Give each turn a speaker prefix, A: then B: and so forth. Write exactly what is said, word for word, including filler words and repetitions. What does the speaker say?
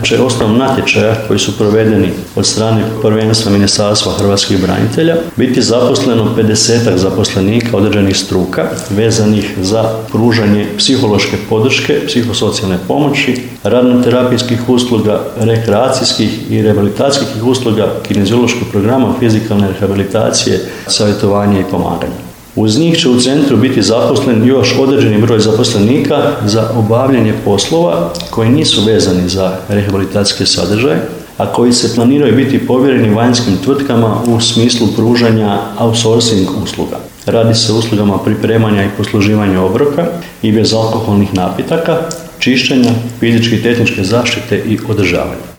A: natječaj, osnovom natječaja koji su provedeni od strane prvenstva Ministarstva hrvatskih branitelja biti zaposleno pedesetak zaposlenika određenih struka vezanih za pružanje psihološke podrške, psihosocijalne pomoći, radno-terapijskih usluga, rekreacijskih i rehabilitacijskih usluga, kineziološkog programa, fizikalne rehabilitacije, savjetovanje i pomaganje. Uz njih će u centru biti zaposlen još određeni broj zaposlenika za obavljanje poslova koji nisu vezani za rehabilitacijske sadržaje, a koji se planiraju biti povjereni vanjskim tvrtkama u smislu pružanja outsourcing usluga. Radi se o uslugama pripremanja i posluživanja obroka i bezalkoholnih napitaka, čišćenja, fizičke i tehničke zaštite i održavanja.